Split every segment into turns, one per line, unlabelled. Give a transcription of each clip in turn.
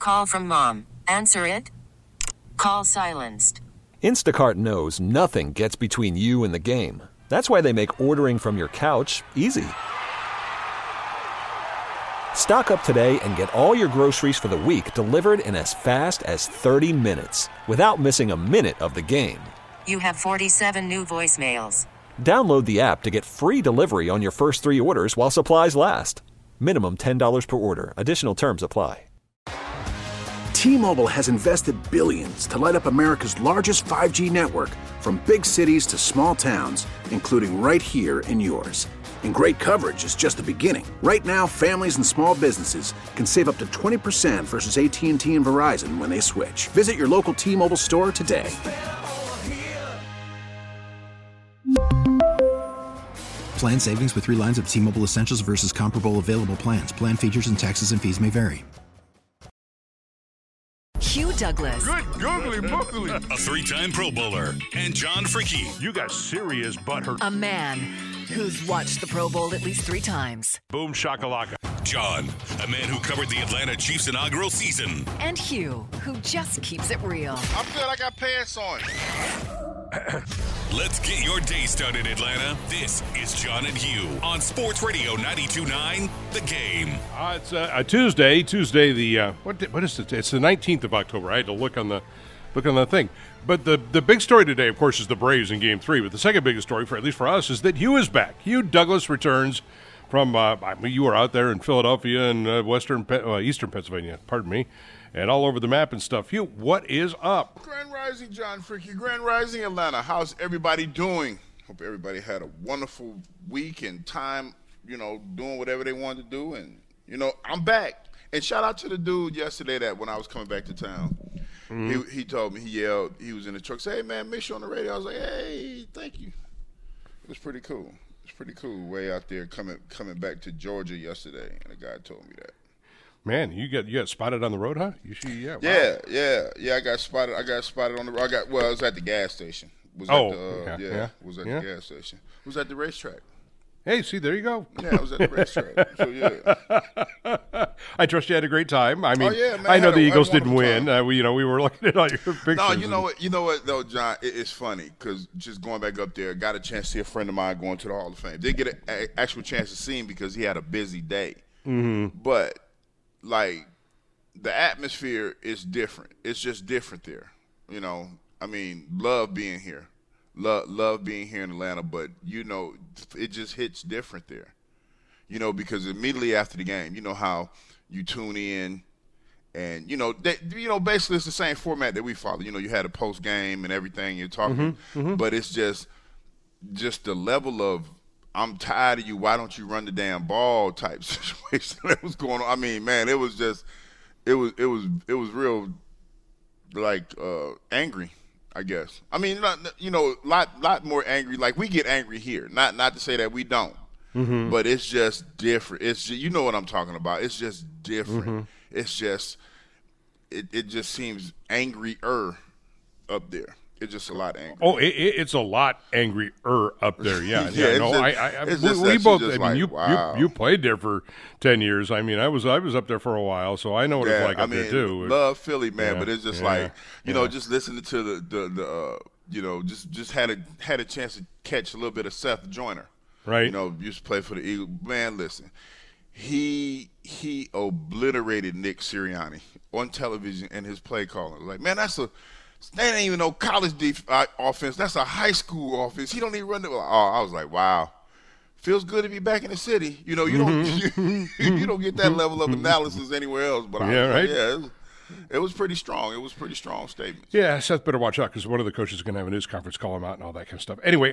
Call from mom. Answer it. Call silenced.
Instacart knows nothing gets between you and the game. That's why they make ordering from your couch easy. Stock up today and get all your groceries for the week delivered in as fast as 30 minutes without missing a minute of the game.
You have 47 new voicemails.
Download the app to get free delivery on your first 3 orders while supplies last. Minimum $10 per order. Additional terms apply.
T-Mobile has invested billions to light up America's largest 5G network, from big cities to small towns, including right here in yours. And great coverage is just the beginning. Right now, families and small businesses can save up to 20% versus AT&T and Verizon when they switch. Visit your local T-Mobile store today.
Plan savings with 3 lines of T-Mobile Essentials versus comparable available plans. Plan features and taxes and fees may vary.
Hugh Douglas.
Good googly moogly.
A 3-time Pro Bowler. And John Fricke.
You got serious butthurt.
A man who's watched the Pro Bowl at least 3 times.
Boom shakalaka.
John, a man who covered the Atlanta Chiefs' inaugural season.
And Hugh, who just keeps it real.
I'm good. I got pants on.
Let's get your day started, Atlanta. This is John and Hugh on Sports Radio 92.9 The Game.
It's a Tuesday. The what is it? It's the 19th of October. I had to look on the thing. But the big story today, of course, is the Braves in Game 3. But the second biggest story, at least for us, is that Hugh is back. Hugh Douglas returns from. You were out there in Philadelphia and Eastern Pennsylvania. Pardon me. And all over the map and stuff. Hugh, what is up?
Grand Rising, John Fricke. Grand Rising, Atlanta. How's everybody doing? Hope everybody had a wonderful week and time, doing whatever they wanted to do. And, I'm back. And shout out to the dude yesterday that when I was coming back to town, he told me, he yelled, he was in the truck, say, hey, man, miss you on the radio. I was like, hey, thank you. It was pretty cool. It's pretty cool way out there coming back to Georgia yesterday. And the guy told me that.
Man, you got spotted on the road, huh? Wow.
Yeah. I got spotted on the road. I was at the gas station. Was at the gas station. Was at the racetrack.
Hey, see, there you go.
Yeah, I was at the racetrack. So yeah.
I trust you had a great time. I mean,
man,
I know the Eagles didn't win. We were looking at all your pictures.
No, you know what though, John? It's funny because just going back up there, got a chance to see a friend of mine going to the Hall of Fame. Didn't get an actual chance to see him because he had a busy day.
Mm-hmm.
But like the atmosphere is different. It's just different there. I mean, love being here. Love being here in Atlanta, but it just hits different there. Because immediately after the game, how you tune in and basically it's the same format that we follow. You had a post game and everything you're talking, but it's just the level of I'm tired of you, why don't you run the damn ball type situation that was going on. I mean, man, it was real like angry, I guess. I mean, lot more angry. Like we get angry here. Not to say that we don't, but it's just different. It's just, you know what I'm talking about. It's just different. It's just it just seems angrier up there. It's just a lot angry.
Oh, it's a lot angrier up there. Yeah,
we
both.
Wow.
You played there for 10 years. I mean, I was up there for a while, so I know what it's like up there too.
Love Philly, man, but it's just just listening to the just had a chance to catch a little bit of Seth Joyner.
Right.
Used to play for the Eagles. Man, listen, he obliterated Nick Sirianni on television and his play calling. Like, man, that ain't even no college offense. That's a high school offense. He don't even run it. I was like, wow. Feels good to be back in the city. You don't get that level of analysis anywhere else. But it was pretty strong. It was pretty strong statements.
Yeah, Seth better watch out because one of the coaches is going to have a news conference, call him out and all that kind of stuff. Anyway,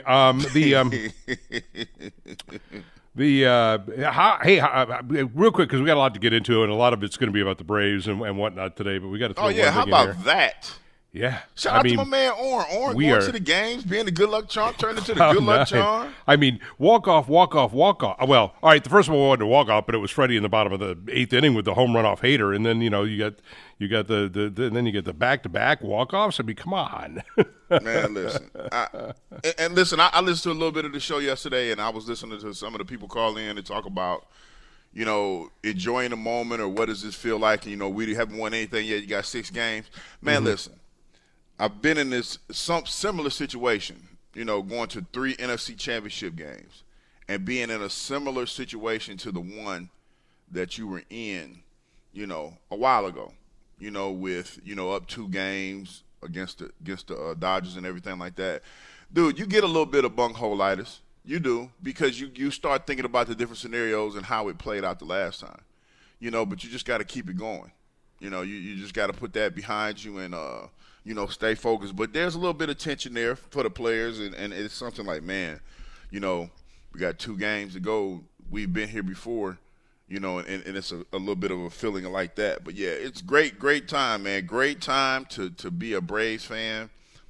real quick because we got a lot to get into and a lot of it's going to be about the Braves and whatnot today. But we got to throw one thing
how
in
about
here.
that?
Yeah.
Shout out to my man Orrin. Orrin going to the games, being the good luck charm, turned into the good luck charm.
I mean, walk off. Well, all right, the first one wasn't a walk off, but it was Freddie in the bottom of the 8th inning with the home run off Hader, and then you got then you get the back-to-back walk-offs. I mean, come on.
Man, listen. I listened to a little bit of the show yesterday, and I was listening to some of the people call in and talk about, you know, enjoying the moment or what does this feel like? You know, we haven't won anything yet. You got 6 games. Man, listen, I've been in some similar situation, you know, going to 3 NFC championship games and being in a similar situation to the one that you were in, you know, a while ago, you know, with, you know, up 2 games against the Dodgers and everything like that. Dude, you get a little bit of bunghole-itis. You do, because you start thinking about the different scenarios and how it played out the last time, you know, but you just got to keep it going. You know, you just got to put that behind you and, you know, stay focused. But there's a little bit of tension there for the players, and it's something like, man, you know, we got 2 games to go. We've been here before, you know, and it's a little bit of a feeling like that. But, yeah, it's great time, man. Great time to be a Braves fan.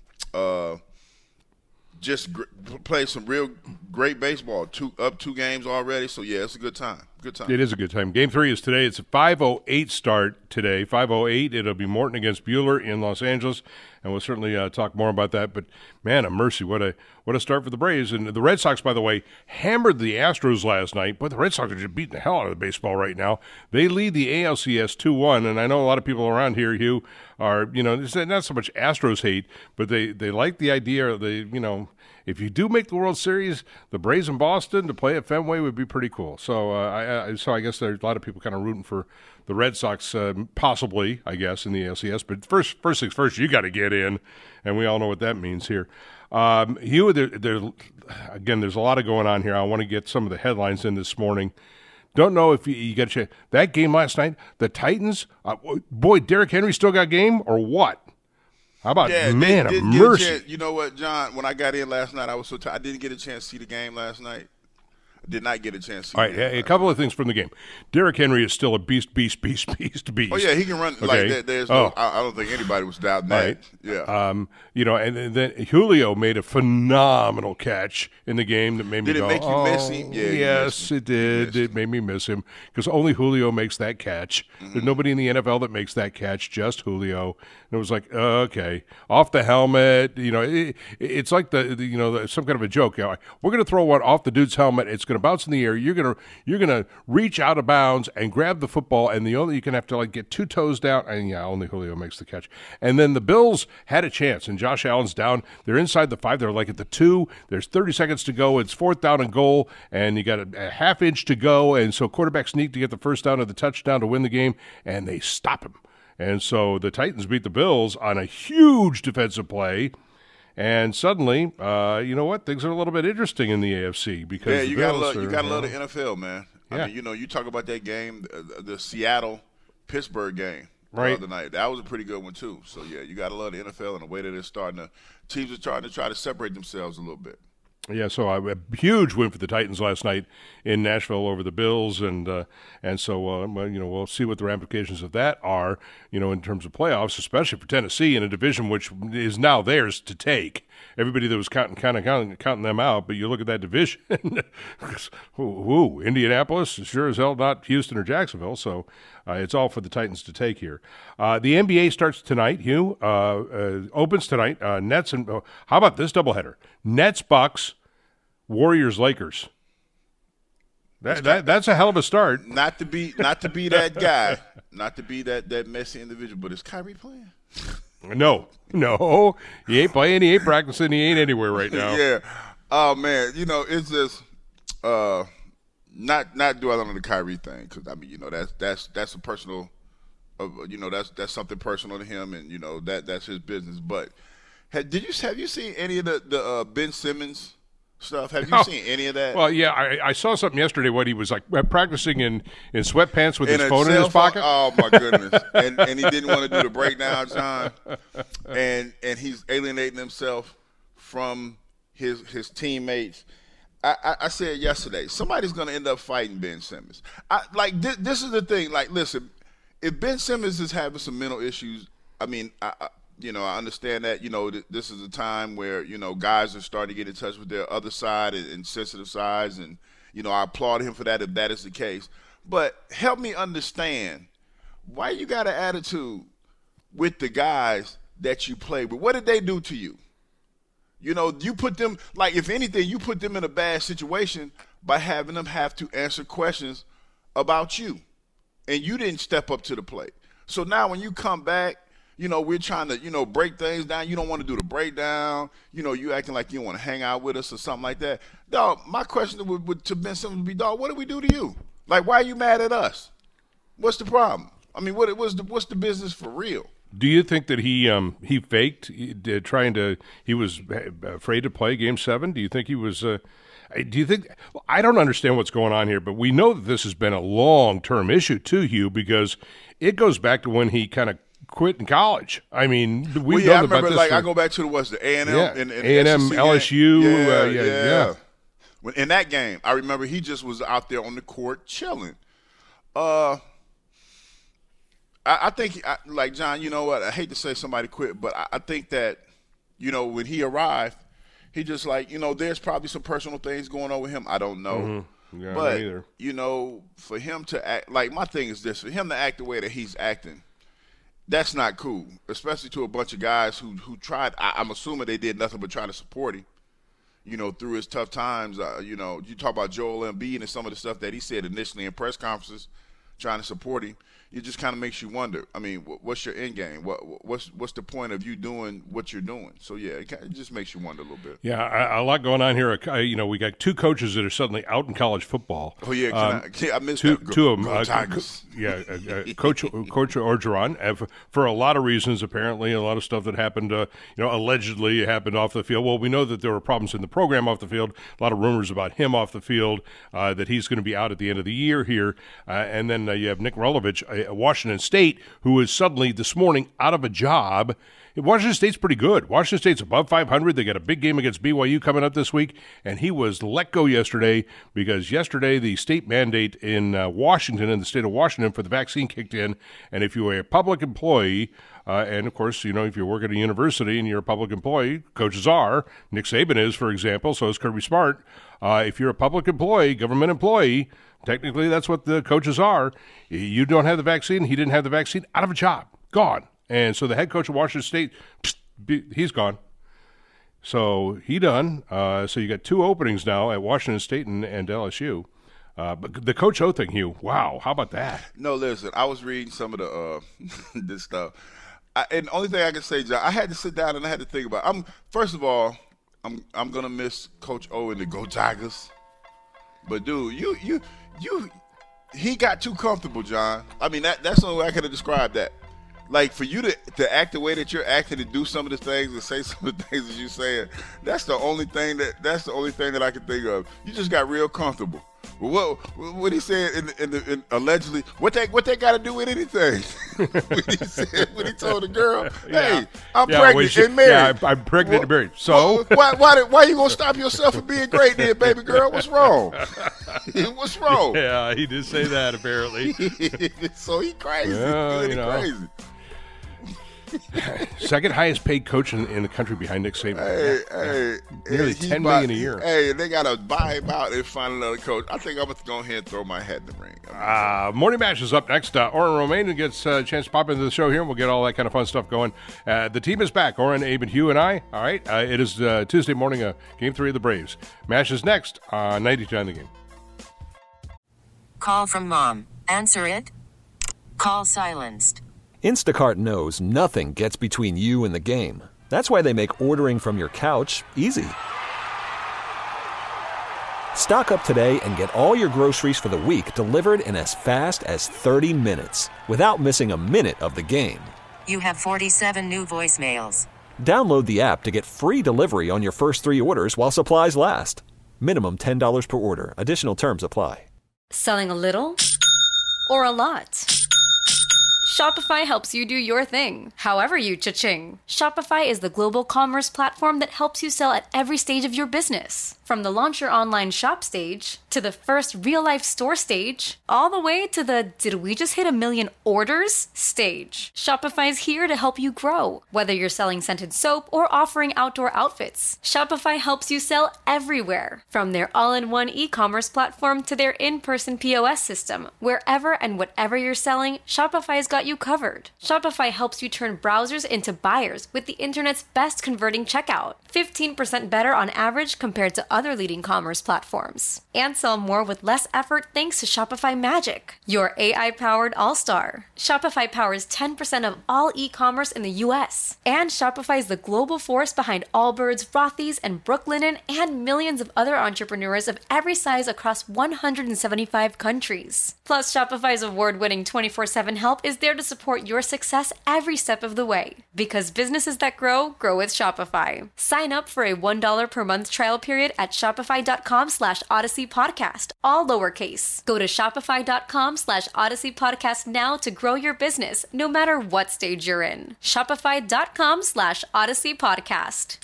Just play some real great baseball. 2 games already, so yeah, it's a good time. Good time.
It is a good time. Game 3 is today. It's a 5:08 start today. 5:08. It'll be Morton against Buehler in Los Angeles, and we'll certainly talk more about that. But man, a mercy, what a start for the Braves. And the Red Sox, by the way, hammered the Astros last night. But the Red Sox are just beating the hell out of the baseball right now. They lead the ALCS 2-1, and I know a lot of people around here, Hugh, are, you know, it's not so much Astros hate, but they like the idea of you know, if you do make the World Series, the Braves in Boston to play at Fenway would be pretty cool. So I guess there's a lot of people kind of rooting for the Red Sox, possibly, I guess, in the ALCS. But first things first, you got to get in, and we all know what that means here. Hugh, again, there's a lot of going on here. I want to get some of the headlines in this morning. Don't know if you got a chance. That game last night, the Titans, boy, Derrick Henry still got game or what? How about, man, a mercy.
You know what, John, when I got in last night, I was so tired. I didn't get a chance to see the game last night. I did not get a chance to see
the game. All right, a couple of things from the game. Derrick Henry is still a beast.
Oh, yeah, he can run.
Okay.
Like, there's no, I don't think anybody was doubting that.
Right.
Yeah.
You know, and then Julio made a phenomenal catch in the game that made me go,
Did it make you miss him? Yeah,
yes, it did. It made me miss him because only Julio makes that catch. There's nobody in the NFL that makes that catch, just Julio. And it was like, okay, off the helmet. You know, it's like some kind of a joke. You know, we're going to throw one off the dude's helmet. It's going to bounce in the air. You're gonna reach out of bounds and grab the football, and you can have to like get 2 toes down. And yeah, only Julio makes the catch. And then the Bills had a chance, and Josh Allen's down. They're inside the 5. They're like at the 2. There's 30 seconds to go. It's 4th down and goal, and you got a half inch to go. And so quarterback sneak to get the first down of the touchdown to win the game, and they stop him. And so the Titans beat the Bills on a huge defensive play. And suddenly, you know what? Things are a little bit interesting in the AFC because
you got to love the NFL, man.
Yeah.
I mean, you know, you talk about that game, the Seattle-Pittsburgh game the other night. That was a pretty good one too. So yeah, you got to love the NFL and the way that it's starting to. Teams are starting to try to separate themselves a little bit.
Yeah, so a huge win for the Titans last night in Nashville over the Bills, and so you know, we'll see what the ramifications of that are, you know, in terms of playoffs, especially for Tennessee in a division which is now theirs to take. Everybody that was counting them out, but you look at that division, Indianapolis, sure as hell not Houston or Jacksonville, so it's all for the Titans to take here. The NBA starts tonight, Hugh, opens tonight, Nets, and how about this doubleheader? Nets, Bucks, Warriors, Lakers. That's a hell of a start.
Not to be that guy, not to be that messy individual, but is Kyrie playing?
No, he ain't playing. He ain't practicing. He ain't anywhere right now.
Yeah. Oh man, you know, it's just not dwelling on the Kyrie thing because I mean, you know, that's a personal, you know, that's something personal to him, and you know that's his business. But have you seen any of the Ben Simmons stuff? Have you seen any of that?
Well, yeah, I saw something yesterday when he was like practicing in sweatpants with his phone in his pocket.
Oh my goodness! and he didn't want to do the breakdown time, and he's alienating himself from his teammates. I said yesterday, somebody's going to end up fighting Ben Simmons. This is the thing. Like, listen, if Ben Simmons is having some mental issues, I mean, you know, I understand that, you know, this is a time where, you know, guys are starting to get in touch with their other side and sensitive sides. And, you know, I applaud him for that if that is the case. But help me understand why you got an attitude with the guys that you play with. What did they do to you? You know, you put them, like, if anything, you put them in a bad situation by having them have to answer questions about you, and you didn't step up to the plate. So now when you come back, we're trying to, break things down. You don't want to do the breakdown. You acting like you don't want to hang out with us or something like that. Dog, my question to Ben Simmons would be, dog, what did we do to you? Like, why are you mad at us? What's the problem? I mean, what's the business for real?
Do you think that he faked he was afraid to play Game 7? Do you think he was I don't understand what's going on here, but we know that this has been a long-term issue too, Hugh, because it goes back to when he kind of quit in college. I mean, we've known about this.
I go back to the A&M and
A&M, LSU. Yeah.
In that game, I remember he just was out there on the court chilling. I think, like John, you know what? I hate to say somebody quit, but I think that, when he arrived, he just like, there's probably some personal things going on with him. I don't know.
Mm-hmm. Yeah,
but,
me either.
For him to act, like my thing is this, for him to act the way that he's acting, that's not cool, especially to a bunch of guys who tried. I'm assuming they did nothing but try to support him, through his tough times. You talk about Joel Embiid and some of the stuff that he said initially in press conferences, trying to support him. It just kind of makes you wonder. I mean, what's your end game? What's the point of you doing what you're doing? So yeah, it just makes you wonder a little bit.
Yeah, a lot going on here. We got two coaches that are suddenly out in college football.
Oh yeah, I missed
two of them.
Tigers.
Coach Orgeron, for a lot of reasons. Apparently, a lot of stuff that happened. Allegedly happened off the field. Well, we know that there were problems in the program off the field. A lot of rumors about him off the field. That he's going to be out at the end of the year here. And then you have Nick Rolovich. Washington State, who is suddenly this morning out of a job. Washington State's pretty good. Washington State's above 500. They got a big game against BYU coming up this week, and he was let go yesterday because yesterday the state mandate in Washington, in the state of Washington, for the vaccine kicked in, and if you are a public employee, and of course, if you work at a university and you're a public employee, coaches are. Nick Saban is, for example, so is Kirby Smart. If you're a public employee, government employee, technically that's what the coaches are. You don't have the vaccine. He didn't have the vaccine. Out of a job. Gone. And so the head coach of Washington State, he's gone. So he done. So you got two openings now at Washington State and LSU. But the Coach O thing, Hugh, wow, how about that?
No, listen, I was reading some of the this stuff. And the only thing I can say, John, I had to sit down and I had to think about it. First of all, I'm going to miss Coach O and the Go Tigers. But, dude, he got too comfortable, John. I mean, that's the only way I could have described that. Like, for you to act the way that you're acting, to do some of the things and say some of the things that you're saying, that's the only thing that I can think of. You just got real comfortable. What he said in allegedly, what they got to do with anything? when he told the girl, "Hey, I'm pregnant and married."
Yeah, I'm pregnant and married. So
why you gonna stop yourself from being great, then, baby girl? What's wrong? What's wrong?
Yeah, he did say that apparently.
So he crazy. Crazy.
Second highest paid coach in the country behind Nick Saban. Nearly $10 million a year.
Hey, they got to buy him out and find another coach. I think I'm going to go ahead and throw my hat in the ring.
Morning Match is up next. Oren Romain gets a chance to pop into the show here, and we'll get all that kind of fun stuff going. The team is back. Oren, Abe, and Hugh and I. All right. It is Tuesday morning, Game 3 of the Braves. Match is next on 92.9 The Game.
Call from mom. Answer it. Call silenced.
Instacart knows nothing gets between you and the game. That's why they make ordering from your couch easy. Stock up today and get all your groceries for the week delivered in as fast as 30 minutes without missing a minute of the game.
You have 47 new voicemails.
Download the app to get free delivery on your first 3 orders while supplies last. Minimum $10 per order. Additional terms apply.
Selling a little or a lot? Shopify helps you do your thing, however you cha-ching. Shopify is the global commerce platform that helps you sell at every stage of your business. From the launch your online shop stage, to the first real-life store stage, all the way to the did we just hit 1 million orders stage. Shopify's here to help you grow. Whether you're selling scented soap or offering outdoor outfits, Shopify helps you sell everywhere. From their all-in-one e-commerce platform to their in-person POS system, wherever and whatever you're selling, Shopify's got got you covered. Shopify helps you turn browsers into buyers with the internet's best converting checkout. 15% better on average compared to other leading commerce platforms. And sell more with less effort thanks to Shopify Magic, your AI-powered all-star. Shopify powers 10% of all e-commerce in the U.S. And Shopify is the global force behind Allbirds, Rothy's, and Brooklinen, and millions of other entrepreneurs of every size across 175 countries. Plus, Shopify's award-winning 24/7 help is there to support your success every step of the way. Because businesses that grow with Shopify. Sign up for a $1 per month trial period at shopify.com/Odyssey Podcast, all lowercase. Go to shopify.com/Odyssey Podcast now to grow your business, no matter what stage you're in. Shopify.com/Odyssey Podcast.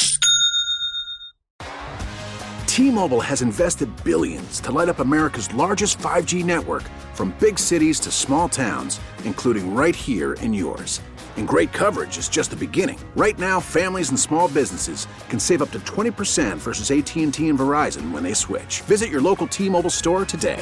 T-Mobile has invested billions to light up America's largest 5G network, from big cities to small towns, including right here in yours. And great coverage is just the beginning. Right now, families and small businesses can save up to 20% versus AT&T and Verizon when they switch. Visit your local T-Mobile store today.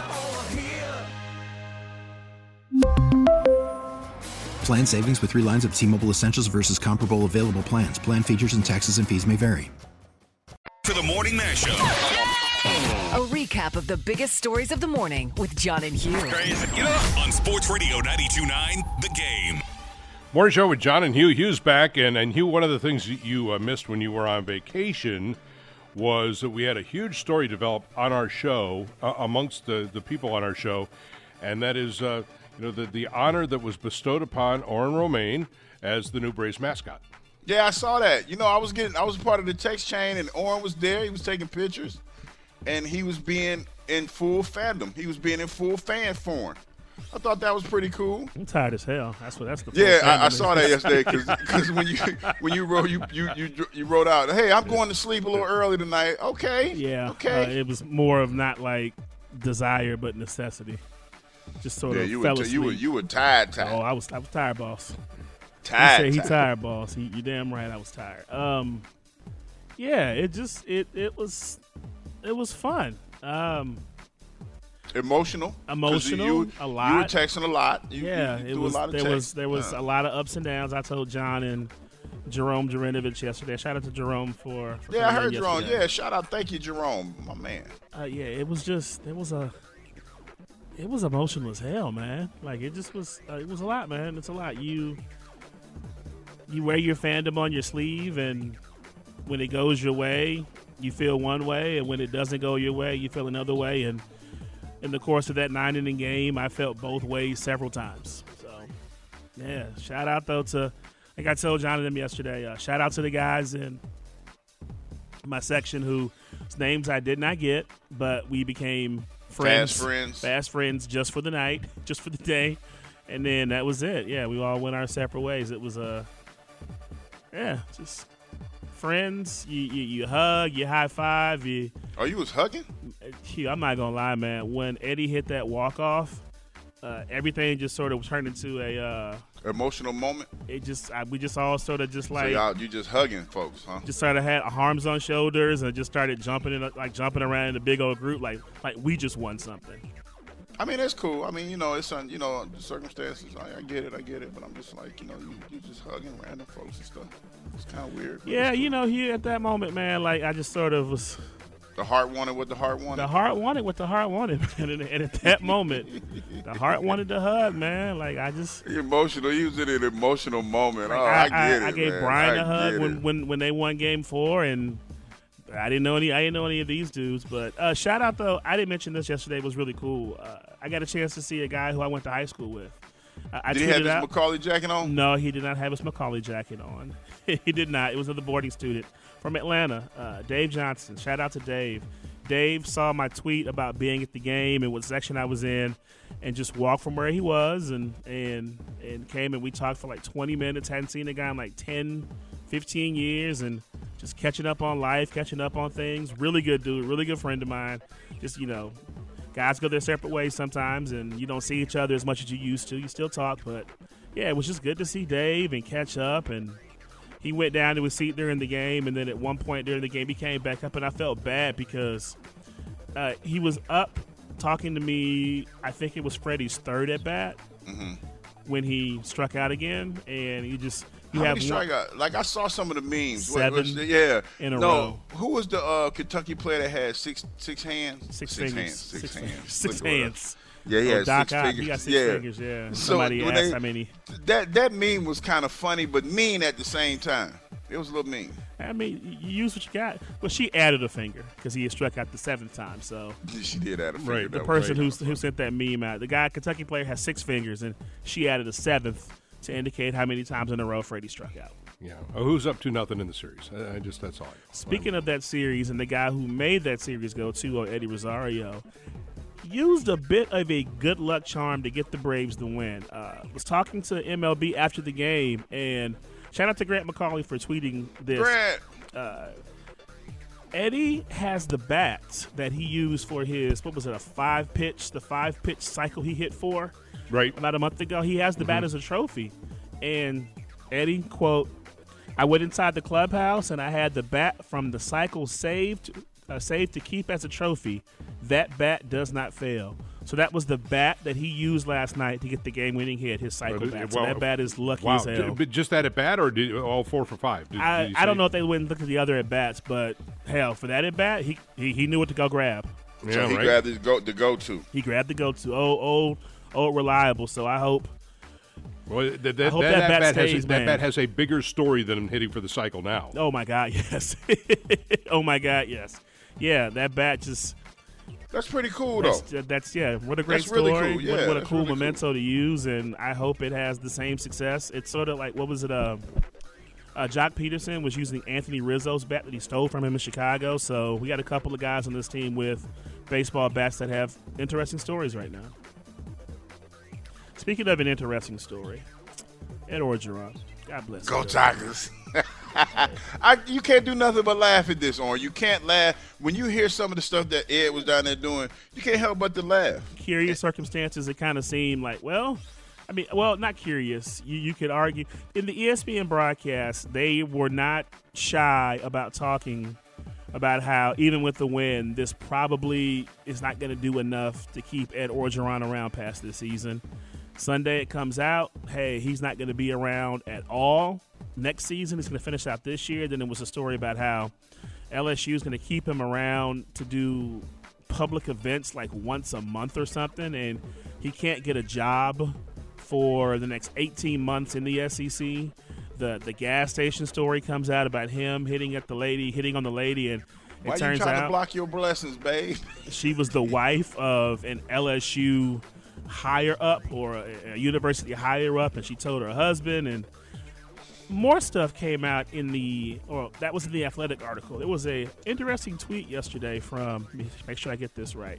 Plan savings with 3 lines of T-Mobile Essentials versus comparable available plans. Plan features and taxes and fees may vary.
For the morning mashup.
A recap of the biggest stories of the morning with John and Hugh.
Crazy. Get up. On Sports Radio 92.9, The Game.
Morning show with John and Hugh. Hugh's back, and Hugh, one of the things you missed when you were on vacation was that we had a huge story develop on our show, amongst the people on our show, and that is the honor that was bestowed upon Oren Romaine as the new Braves mascot.
Yeah, I saw that. I was part of the text chain, and Oren was there. He was taking pictures, and he was being in full fandom. He was being in full fan form. I thought that was pretty cool.
I'm tired as hell. That's the.
Yeah, I saw that yesterday because when you wrote out, hey, I'm going to sleep a little early tonight. Okay.
Yeah.
Okay.
It was more of not like desire but necessity. Just sort of fell asleep.
You were tired.
Oh, I was tired, boss.
Tired.
He tired, boss. You damn right. I was tired. Yeah. It was fun.
Emotional,
a lot.
You were texting a lot.
There was a lot of ups and downs. I told John and Jerome Jurinovich yesterday. Shout out to Jerome for
I heard Jerome. Yeah, shout out. Thank you, Jerome, my man.
It was emotional as hell, man. Like it was a lot, man. It's a lot. You wear your fandom on your sleeve, and when it goes your way, you feel one way, and when it doesn't go your way, you feel another way. And in the course of that 9-inning game, I felt both ways several times. So, yeah, shout out, though, to, like I told John and them yesterday, shout out to the guys in my section whose names I did not get, but we became friends. Fast friends just for the night, just for the day. And then that was it. Yeah, we all went our separate ways. It was, just friends. You hug, you high five. You
was hugging?
I'm not gonna lie, man. When Eddie hit that walk off, everything just sort of turned into a
emotional moment.
We just all sort of just like
you just hugging folks, huh?
Just sort of had arms on shoulders and just started jumping around in a big old group like we just won something.
I mean, that's cool. I mean, it's on, the circumstances. I get it. But I'm just like, you just hugging random folks and stuff. It's kind of weird.
Yeah, here at that moment, man, like I just sort of was.
The heart wanted what the heart wanted.
The heart wanted what the heart wanted, man. And at that moment, the heart wanted the hug, man. Like I just
emotional. He was in an emotional moment. Like, I get it.
I gave Brian a hug when they won Game 4, and I didn't know any of these dudes. But shout out though, I didn't mention this yesterday. It was really cool. I got a chance to see a guy who I went to high school with.
Did he have his Macaulay jacket on?
No, he did not have his Macaulay jacket on. He did not. It was another boarding student from Atlanta, Dave Johnson. Shout out to Dave. Dave saw my tweet about being at the game and what section I was in, and just walked from where he was and came, and we talked for like 20 minutes. Hadn't seen the guy in like 10, 15 years, and just catching up on life, catching up on things. Really good dude, really good friend of mine. Just, guys go their separate ways sometimes, and you don't see each other as much as you used to. You still talk, but yeah, it was just good to see Dave and catch up. And he went down to his seat during the game, and then at one point during the game, he came back up, and I felt bad because he was up talking to me. I think it was Freddie's third at bat, when he struck out again, and you
How
have
many strikeouts? Like, I saw some of the memes.
7
in
a row.
Who was the Kentucky player that had six hands?
Six
hands.
hands.
Yeah, he had
Doc
6
Ock,
fingers.
he got 6 fingers, yeah.
So
Somebody
when
asked how many.
That meme was kind of funny, but mean at the same time. It was a little mean.
I mean, you use what you got. Well, she added a finger because he had struck out the 7th time. So
she did add a finger.
Right.
The person who sent that meme out, the guy, Kentucky player, has 6 fingers, and she added a 7th to indicate how many times in a row Freddie struck out.
Yeah. Who's up to nothing in the series? That's all.
Speaking of that series, and the guy who made that series go to Eddie Rosario, used a bit of a good luck charm to get the Braves the win. Was talking to MLB after the game, and shout out to Grant McCauley for tweeting this.
Grant.
Eddie has the bat that he used for his, what was it, the 5-pitch cycle he hit for?
Right.
About a month ago. He has the bat as a trophy. And Eddie, quote, I went inside the clubhouse and I had the bat from the cycle saved to keep as a trophy. That bat does not fail. So that was the bat that he used last night to get the game-winning hit, his cycle bat. So that bat is lucky as hell.
Just that at bat, or did all 4 for 5?
I don't know if they went and looked at the other at bats, but hell, for that at bat, he knew what to go grab.
Yeah, so he grabbed the go-to.
He grabbed the go-to. Old reliable. So I hope.
Well, that
bat stays,
that bat has a bigger story than hitting for the cycle now.
Oh my God, yes. Oh my God, yes. Yeah, that bat just.
That's pretty cool, though.
What a great story.
Really cool. Yeah,
what a cool memento to use, and I hope it has the same success. It's sort of like, what was it? Jock Peterson was using Anthony Rizzo's bat that he stole from him in Chicago. So we got a couple of guys on this team with baseball bats that have interesting stories right now. Speaking of an interesting story, Ed Orgeron. God bless.
Go Tigers. You can't do nothing but laugh at this, Orn. You can't laugh. When you hear some of the stuff that Ed was down there doing, you can't help but to laugh.
Curious circumstances, it kind of seemed like, not curious. You could argue. In the ESPN broadcast, they were not shy about talking about how, even with the win, this probably is not going to do enough to keep Ed Orgeron around past this season. Sunday it comes out, hey, he's not going to be around at all next season. He's going to finish out this year. Then it was a story about how LSU is going to keep him around to do public events like once a month or something, and he can't get a job for the next 18 months in the SEC. The gas station story comes out about him hitting on the lady, and
Why
turns
you trying
out
to block your blessings, babe?
She was the wife of an LSU higher up or a university higher up, and she told her husband, and more stuff came out that was in the Athletic article. It was a interesting tweet yesterday from, let me make sure I get this right,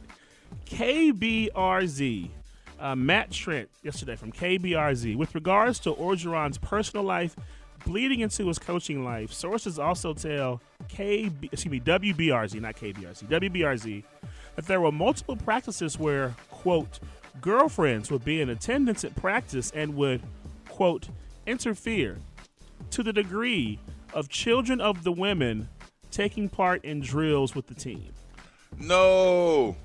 KBRZ, Matt Trent yesterday from KBRZ. With regards to Orgeron's personal life bleeding into his coaching life, sources also tell WBRZ, not KBRZ, WBRZ, that there were multiple practices where, quote, girlfriends would be in attendance at practice and would, quote, interfere to the degree of children of the women taking part in drills with the team.
No.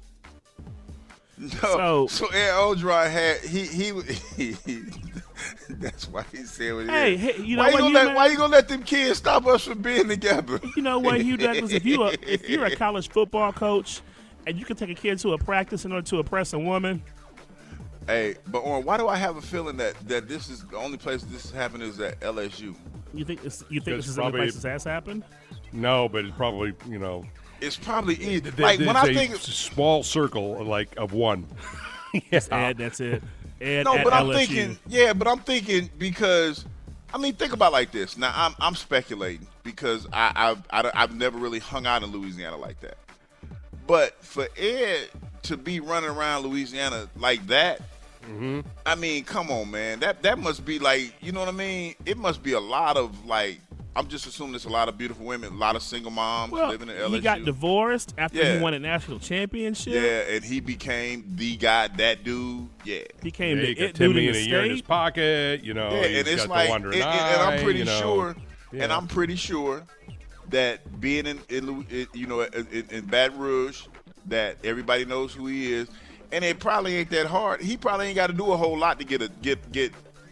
So Ed Orgeron had he that's why he said what he did.
Hey,
why you gonna let them kids stop us from being together?
You know what, Hugh Douglas, if you're a college football coach and you can take a kid to a practice in order to oppress a woman.
Hey, but Orrin, why do I have a feeling that this is the only place this is happening is at LSU?
You think this is the only place this has happened?
No, but it's probably,
It's probably
a small circle like of one.
Yeah. Ed, that's it. Ed
no,
at
but I'm
LSU.
thinking because think about it like this. Now I'm speculating because I've never really hung out in Louisiana like that. But for Ed to be running around Louisiana like that,
mm-hmm.
I mean, come on, man. That must be like, you know what I mean? It must be a lot of like. I'm just assuming there's a lot of beautiful women, a lot of single moms living in LSU.
He got divorced after he won a national championship.
Yeah, and he became the guy, that dude. Yeah.
Became
the
it
dude
in
a year in his pocket,
Yeah, and it's like, and I'm pretty sure, and I'm pretty sure that being in Baton Rouge, that everybody knows who he is, and it probably ain't that hard. He probably ain't got to do a whole lot to get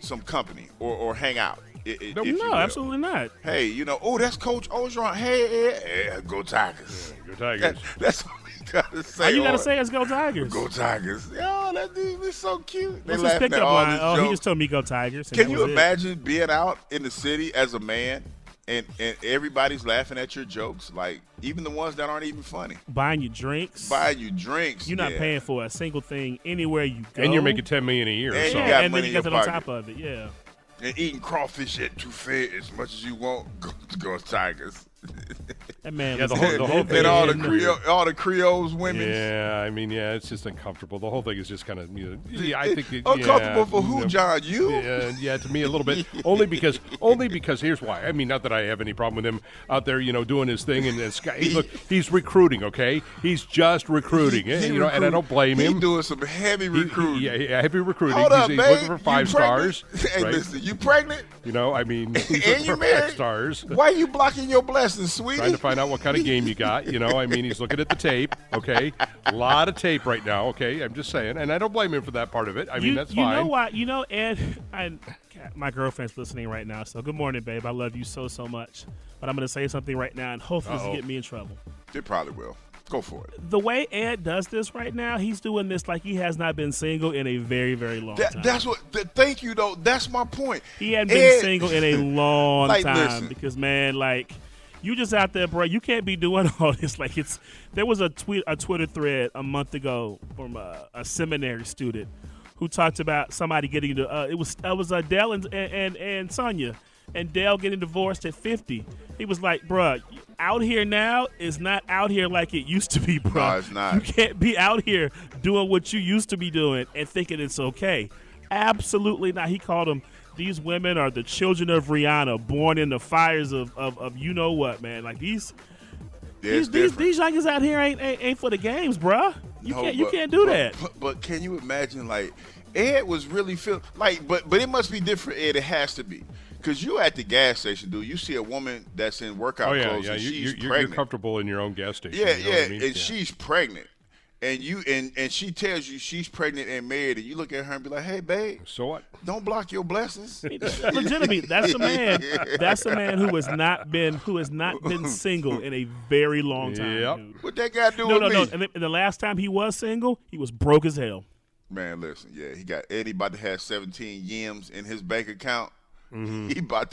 some company or hang out.
No, absolutely not.
Hey, that's Coach Orgeron. Hey, go Tigers.
Go Tigers.
That's all you got to say.
All you got to say is go Tigers.
Go Tigers. Yo, that dude is so cute.
What's his pickup line? Oh, he just told me go Tigers.
Can you imagine being out in the city as a man and everybody's laughing at your jokes? Like, even the ones that aren't even funny.
Buying you drinks.
You're
not paying for a single thing anywhere you go.
And you're making $10 million a year.
And
so.
you got
and
money
then you got
in
that
your
on
pocket.
top of it, yeah.
And eating crawfish at Buffet as much as you want. Go Tigers.
That man.
Yeah, the whole thing.
And all the Creoles women.
Yeah, I mean, it's just uncomfortable. The whole thing is just kind of, I think
uncomfortable for who, John? You?
Yeah, to me a little bit. only because here's why. I mean, not that I have any problem with him out there, doing his thing. And look, he's recruiting. Okay, he's just recruiting. And I don't blame him.
He's doing some heavy recruiting.
Heavy recruiting.
Hold up,
he's
babe.
looking for 5 stars.
Hey,
right?
listen, you pregnant?
I mean, he's
and
looking
you
for
married?
5 stars.
Why are you blocking your blessings, sweetie?
Trying to find out what kind of game you got. I mean, he's looking at the tape. Okay, a lot of tape right now. Okay, I'm just saying, and I don't blame him for that part of it. I mean, that's fine.
You know what? Ed, my girlfriend's listening right now. So good morning, babe. I love you so much. But I'm going to say something right now, and hopefully this will get me in trouble.
It probably will. Go for it.
The way Ed does this right now, he's doing this like he has not been single in a very, very long time.
Thank you, though. That's my point.
He hadn't been single in a long time.
Listen.
Because, man, you just out there, bro. You can't be doing all this. There was a Twitter thread a month ago from a seminary student who talked about somebody getting it was Dell and Sonia, and Dell getting divorced at 50. He was like, bro, out here now is not out here like it used to be, bro.
No, it's not.
You can't be out here doing what you used to be doing and thinking it's okay. Absolutely not. He called them. These women are the children of Rihanna, born in the fires of you know what, man. Like these youngins out here ain't for the games, bruh. You can't do that.
But can you imagine, Ed was really but it must be different, Ed. It has to be. Because you at the gas station, dude. You see a woman that's in workout clothes and she's pregnant.
You're comfortable in your own gas station.
Yeah,
what I mean?
And she's pregnant. And she tells you she's pregnant and married, and you look at her and be like, "Hey, babe,
so what?
Don't block your blessings."
Legitimately, that's a man. That's a man who has not been single in a very long time.
Yep.
Dude.
What that got to do with me?
No. And the last time he was single, he was broke as hell.
Man, listen, he got Eddie about to have 17 yams in his bank account. Mm-hmm.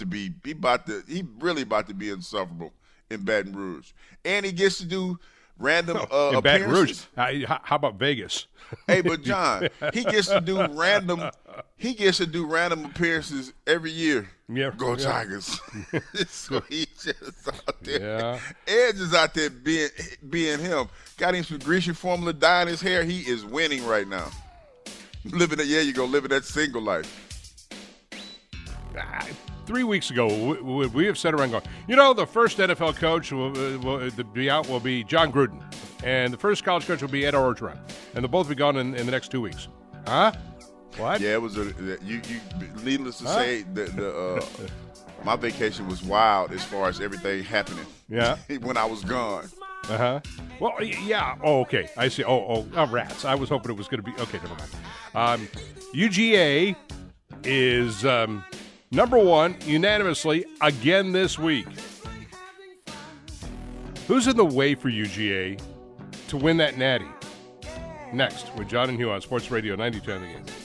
He really about to be insufferable in Baton Rouge, and he gets to do random
in Baton Rouge. How about Vegas?
Hey, but John, he gets to do random appearances every year.
Yeah,
go Tigers. So he's just out there.
Yeah.
Edge is out there being him. Got him some Grecian formula dyeing his hair. He is winning right now. Living that single life.
3 weeks ago, we have sat around going, the first NFL coach will be John Gruden, and the first college coach will be Ed Orgeron, and they'll both be gone in the next 2 weeks. Huh? What?
Yeah, it was needless to say, my vacation was wild as far as everything happening.
Yeah.
When I was gone.
Uh-huh. Well, yeah. Oh, okay. I see. Oh, rats. I was hoping it was going to be. Okay, never mind. UGA is number 1 unanimously again this week. Who's in the way for UGA to win that natty? Next, with John and Hugh on Sports Radio 92 on the Game.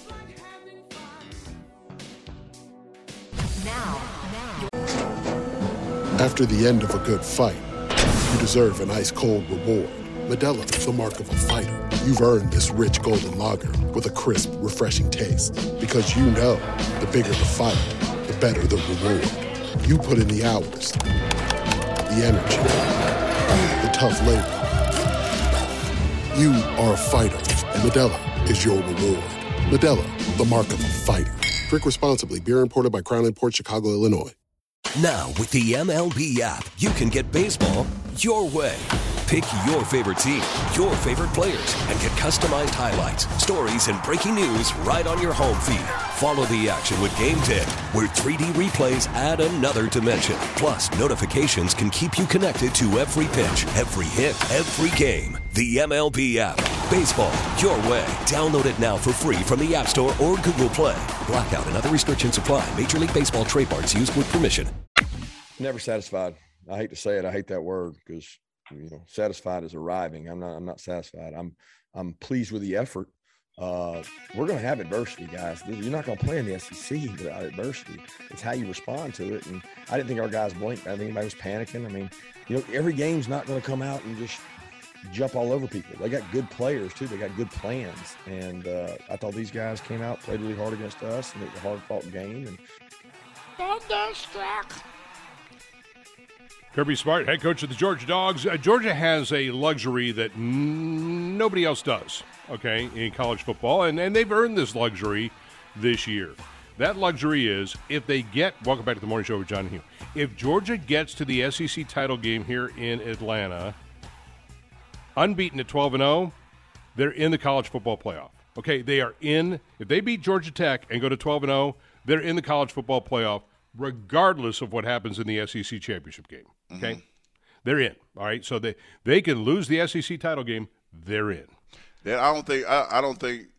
After the end of a good fight, you deserve an ice-cold reward. Modelo, the mark of a fighter. You've earned this rich golden lager with a crisp, refreshing taste. Because you know, the bigger the fight, the better the reward. You put in the hours, the energy, the tough labor. You are a fighter, and Modelo is your reward. Modelo, the mark of a fighter. Drink responsibly. Beer imported by Crown Imports, Chicago, Illinois.
Now, with the MLB app, you can get baseball your way. Pick your favorite team, your favorite players, and get customized highlights, stories, and breaking news right on your home feed. Follow the action with Game Day, where 3D replays add another dimension. Plus, notifications can keep you connected to every pitch, every hit, every game. the MLB app. Baseball, your way. Download it now for free from the App Store or Google Play. Blackout and other restrictions apply. Major League Baseball trademarks used with permission.
Never satisfied. I hate to say it. I hate that word because, satisfied is arriving. I'm not satisfied. I'm pleased with the effort. We're going to have adversity, guys. You're not going to play in the SEC without adversity. It's how you respond to it. And I didn't think our guys blinked. I think anybody was panicking. I mean, every game's not going to come out and just jump all over people. They got good players too. They got good plans. And I thought these guys came out, played really hard against us, and it was a hard-fought game. And
Kirby Smart, head coach of the Georgia Dogs. Georgia has a luxury that nobody else does, okay, in college football, and they've earned this luxury this year. That luxury is if they welcome back to the morning show with John and Hugh. If Georgia gets to the SEC title game here in Atlanta, unbeaten at 12-0, they're in the college football playoff. Okay, they are in. If they beat Georgia Tech and go to 12-0, they're in the college football playoff, regardless of what happens in the SEC championship game. Okay, They're in. All right, so they can lose the SEC title game. They're in.
Yeah, I don't think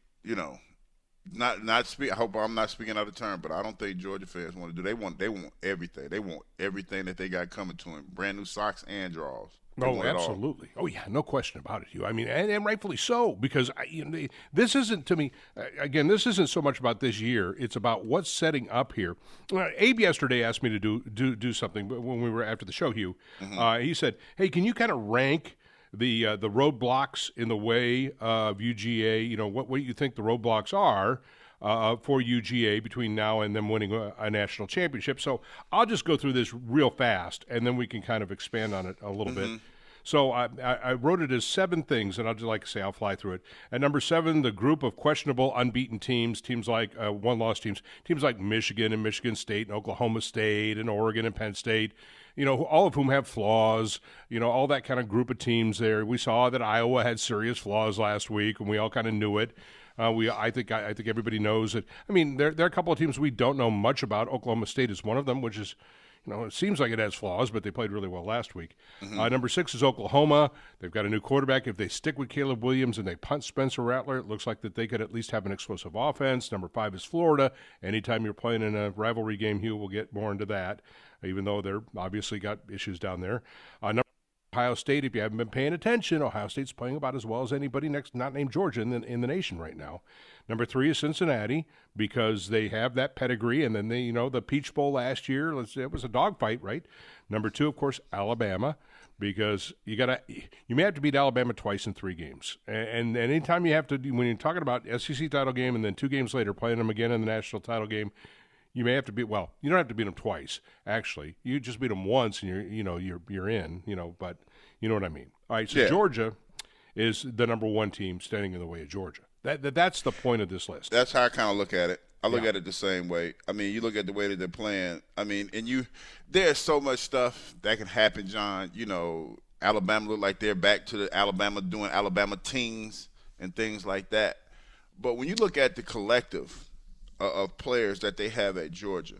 not speak. I hope I'm not speaking out of turn, but I don't think Georgia fans want to do. They want everything. They want everything that they got coming to them. Brand new socks and drawers.
Oh, absolutely. Oh, yeah, no question about it, Hugh. I mean, and rightfully so, because this isn't, to me, again, this isn't so much about this year. It's about what's setting up here. Abe yesterday asked me to do something when we were after the show, Hugh. He said, hey, can you kind of rank the roadblocks in the way of UGA, what you think the roadblocks are for UGA between now and them winning a national championship. So I'll just go through this real fast, and then we can kind of expand on it a little bit. So I wrote it as 7 things, and I'll just like to say I'll fly through it. At number 7, the group of questionable unbeaten teams like one-loss teams like Michigan and Michigan State and Oklahoma State and Oregon and Penn State, all of whom have flaws, all that kind of group of teams there. We saw that Iowa had serious flaws last week, and we all kind of knew it. I think everybody knows it. I mean, there are a couple of teams we don't know much about. Oklahoma State is one of them, which is, it seems like it has flaws, but they played really well last week. Number 6 is Oklahoma. They've got a new quarterback. If they stick with Caleb Williams and they punt Spencer Rattler, it looks like that they could at least have an explosive offense. Number 5 is Florida. Anytime you're playing in a rivalry game, Hugh, we'll get more into that, even though they're obviously got issues down there. Number Ohio State, if you haven't been paying attention, Ohio State's playing about as well as anybody not named Georgia in the nation right now. Number 3 is Cincinnati, because they have that pedigree, and then the Peach Bowl last year, it was a dogfight, right? Number 2, of course, Alabama, because you may have to beat Alabama twice in 3 games, and anytime you have to, when you're talking about SEC title game and then 2 games later playing them again in the national title game, you may have to beat. Well, you don't have to beat them twice. Actually, you just beat them once, and you're in. But you know what I mean. All right. So yeah. Georgia is the number 1 team standing in the way of Georgia. That's the point of this list.
That's how I kind of look at it. I look at it the same way. I mean, you look at the way that they're playing. I mean, and there's so much stuff that can happen, John. Alabama look like they're back to the Alabama doing Alabama teams and things like that. But when you look at the collective of players that they have at Georgia,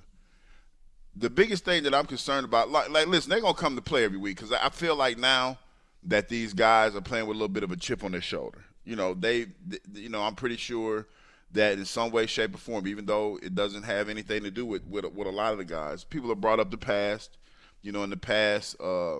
the biggest thing that I'm concerned about, like listen, they're going to come to play every week, because I feel like now that these guys are playing with a little bit of a chip on their shoulder. I'm pretty sure that in some way, shape, or form, even though it doesn't have anything to do with a lot of the guys, people have brought up the past, in the past,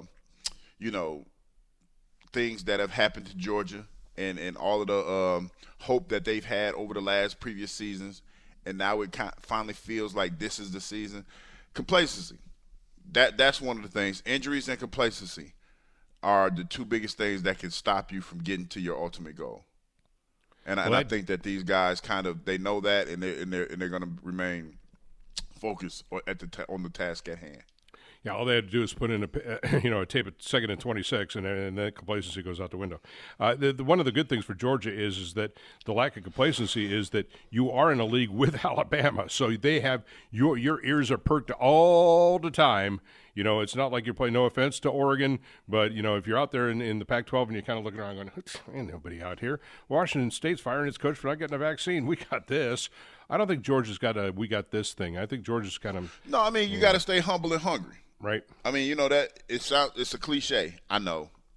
things that have happened to Georgia and all of the hope that they've had over the previous seasons. And now it finally feels like this is the season. Complacency. That's one of the things. Injuries and complacency are the 2 biggest things that can stop you from getting to your ultimate goal. And I think that these guys they know that, and they're going to remain focused on the task at hand.
Yeah, all they had to do is put in a tape at 2nd and 26, and then complacency goes out the window. One of the good things for Georgia is that the lack of complacency is that you are in a league with Alabama, so they have your ears are perked all the time. It's not like you're playing, no offense to Oregon, but, if you're out there in the Pac-12 and you're kind of looking around going, ain't nobody out here. Washington State's firing its coach for not getting a vaccine. We got this. I don't think Georgia's got we got this thing. I think Georgia's kind of.
No, I mean, you got to stay humble and hungry.
Right.
I mean, that it's a cliche. I know.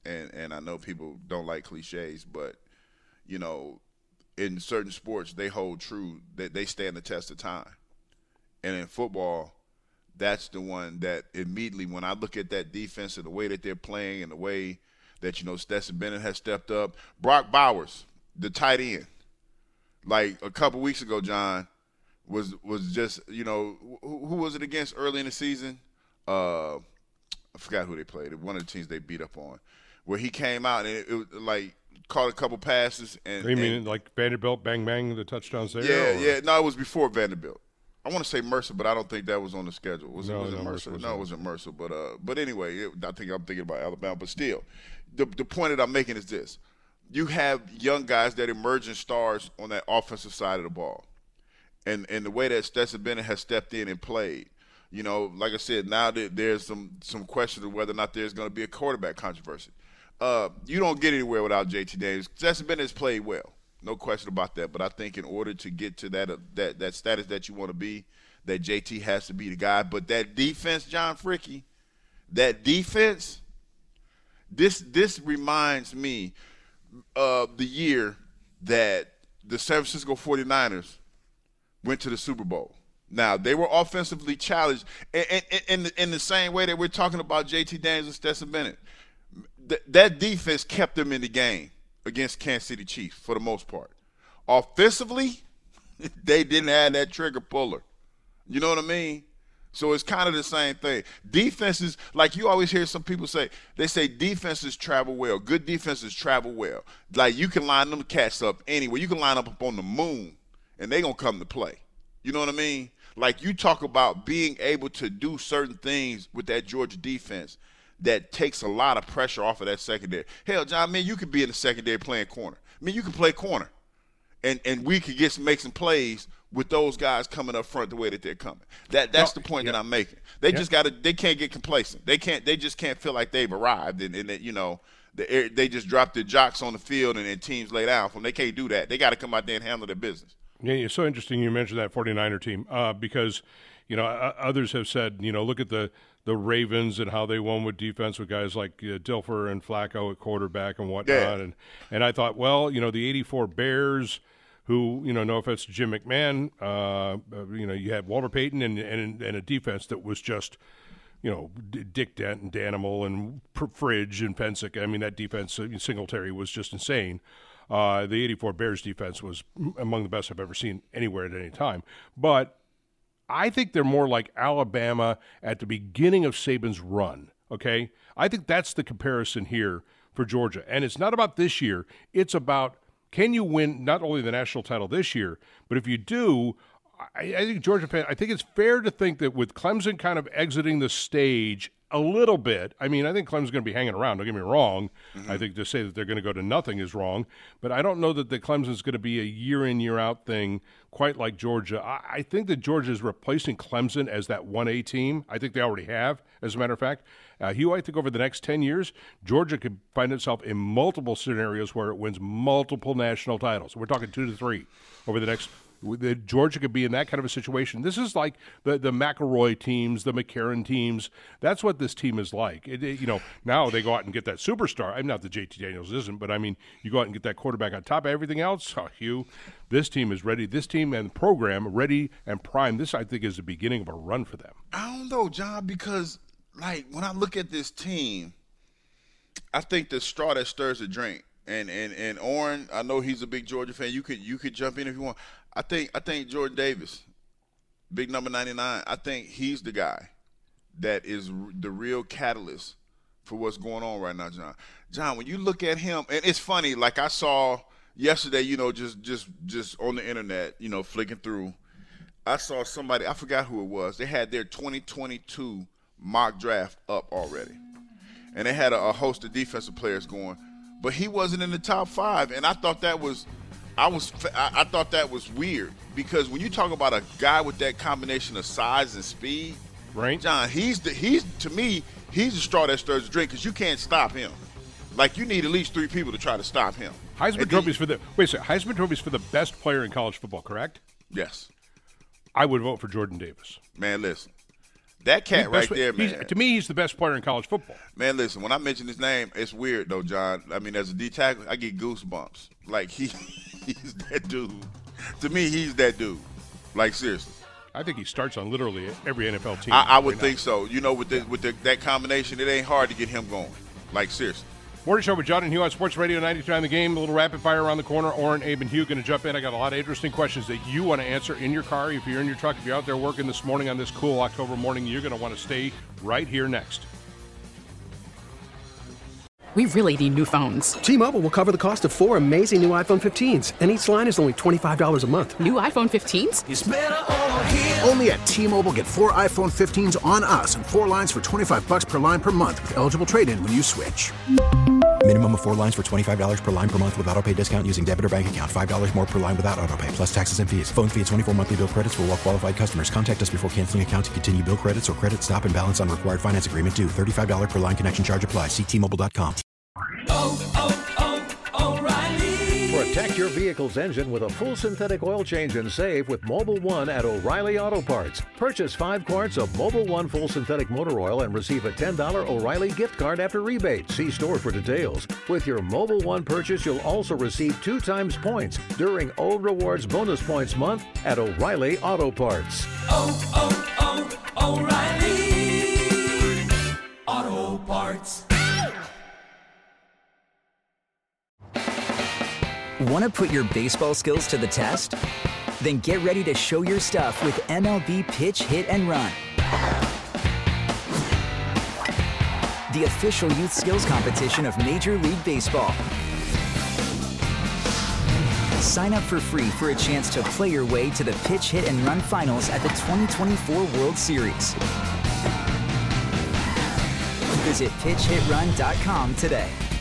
and I know people don't like cliches, but, you know, in certain sports, they hold true that they stand the test of time. And in football, that's the one that immediately, when I look at that defense and the way that they're playing and the way that, you know, Stetson Bennett has stepped up. Brock Bowers, the tight end, like a couple weeks ago, John, was just, you know, who was it against early in the season? I forgot who they played. One of the teams they beat up on, where he came out and it like caught a couple passes. And
you mean like Vanderbilt, bang, the touchdowns there?
Yeah. No, it was before Vanderbilt. I want to say Mercer, but I don't think that was on the schedule. Was it Mercer? No, it wasn't Mercer. But anyway, I think I'm thinking about Alabama. But still, the point that I'm making is this. You have young guys that emerge as stars on that offensive side of the ball. And the way that Stetson Bennett has stepped in and played, you know, like I said, now that there's some questions of whether or not there's going to be a quarterback controversy. You don't get anywhere without JT Daniels. Stetson Bennett has played well. No question about that. But I think in order to get to that status that you want to be, that JT has to be the guy. But that defense, John Fricky, that defense, this reminds me of the year that the San Francisco 49ers went to the Super Bowl. Now, they were offensively challenged in the same way that we're talking about JT Daniels and Stetson Bennett. That defense kept them in the game against Kansas City Chiefs for the most part. Offensively, they didn't have that trigger puller. You know what I mean? So it's kind of the same thing. Defenses, like you always hear some people say, they say defenses travel well. Good defenses travel well. Like you can line them cats up anywhere. You can line up on the moon, and they're going to come to play. You know what I mean? Like you talk about being able to do certain things with that Georgia defense that takes a lot of pressure off of that secondary. Hell, John, man, you could be in the secondary playing corner. I mean, you can play corner, and we could make some plays with those guys coming up front the way that they're coming. That's the point that I'm making. They just they can't get complacent. They just can't feel like they've arrived and that, you know, they just dropped their jocks on the field and teams lay down for them. They can't do that. They got to come out there and handle their business. Yeah, it's so interesting you mentioned that 49er team because, you know, others have said, you know, look at the Ravens and how they won with defense with guys like Dilfer and Flacco at quarterback and whatnot. Yeah. And I thought, well, you know, the 84 Bears – who, you know, no offense to Jim McMahon, you know, you had Walter Payton and a defense that was just, you know, Dick Dent and Danimal and Fridge and Fensick. I mean, that defense, Singletary, was just insane. The 84 Bears defense was among the best I've ever seen anywhere at any time. But I think they're more like Alabama at the beginning of Saban's run, okay? I think that's the comparison here for Georgia. And it's not about this year. It's about, can you win not only the national title this year, but if you do, I think Georgia fans, I think it's fair to think that with Clemson kind of exiting the stage a little bit, I mean, I think Clemson's going to be hanging around, don't get me wrong. Mm-hmm. I think to say that they're going to go to nothing is wrong, but I don't know that the Clemson's going to be a year-in, year-out thing quite like Georgia. I think that Georgia is replacing Clemson as that 1A team. I think they already have, as a matter of fact. Hugh, I think over the next 10 years, Georgia could find itself in multiple scenarios where it wins multiple national titles. We're talking 2 to 3 over the next. Georgia could be in that kind of a situation. This is like the McElroy teams, the McCarron teams. That's what this team is like. You know, now they go out and get that superstar. I'm not that JT Daniels isn't, but I mean, you go out and get that quarterback on top of everything else. Oh, Hugh, this team is ready. This team and the program ready and primed. This, I think, is the beginning of a run for them. I don't know, John, because like when I look at this team, I think the straw that stirs the drink. And Orrin, I know he's a big Georgia fan. You could jump in if you want. I think Jordan Davis, big number 99, I think he's the guy that is the real catalyst for what's going on right now, John. John, when you look at him, and it's funny, like I saw yesterday, you know, just on the internet, you know, flicking through, I saw somebody, I forgot who it was. They had their 2022 mock draft up already. And they had a host of defensive players going, but he wasn't in the top 5, and I thought that was I thought that was weird because when you talk about a guy with that combination of size and speed, right, John, he's to me he's the straw that stirs the drink because you can't stop him. Like you need at least 3 people to try to stop him. Heisman trophies for the Heisman trophies for the best player in college football, correct? Yes. I would vote for Jordan Davis. Man, listen, That cat right there, man.
To me, he's the best player in college football.
Man, listen, when I mention his name, it's weird, though, John. I mean, as a D tackle, I get goosebumps. Like, he's that dude. To me, he's that dude. Like, seriously.
I think he starts on literally every NFL team.
I would think so. You know, with that combination, it ain't hard to get him going. Like, seriously.
Morning Show with John and Hugh on Sports Radio 92.9 The Game. A little rapid fire around the corner. Oren, Abe, and Hugh going to jump in. I got a lot of interesting questions that you want to answer in your car. If you're in your truck, if you're out there working this morning on this cool October morning, you're going to want to stay right here next.
We really need new phones.
T-Mobile will cover the cost of 4 amazing new iPhone 15s, and each line is only $25 a month.
New iPhone 15s?
It's better over here. Only at T-Mobile, get 4 iPhone 15s on us and 4 lines for $25 per line per month with eligible trade-in when you switch.
Minimum of 4 lines for $25 per line per month with autopay discount using debit or bank account. $5 more per line without autopay, plus taxes and fees. Phone fee at 24 monthly bill credits for well-qualified customers. Contact us before canceling account to continue bill credits or credit stop and balance on required finance agreement due. $35 per line connection charge applies. See T-Mobile.com.
O'Reilly. Protect your vehicle's engine with a full synthetic oil change and save with Mobil 1 at O'Reilly Auto Parts. Purchase 5 quarts of Mobil 1 full synthetic motor oil and receive a $10 O'Reilly gift card after rebate. See store for details. With your Mobil 1 purchase, you'll also receive 2 times points during O Rewards Bonus Points Month at O'Reilly Auto Parts.
O'Reilly Auto Parts.
Want to put your baseball skills to the test? Then get ready to show your stuff with MLB Pitch, Hit, and Run. The official youth skills competition of Major League Baseball. Sign up for free for a chance to play your way to the Pitch, Hit, and Run finals at the 2024 World Series. Visit PitchHitRun.com today.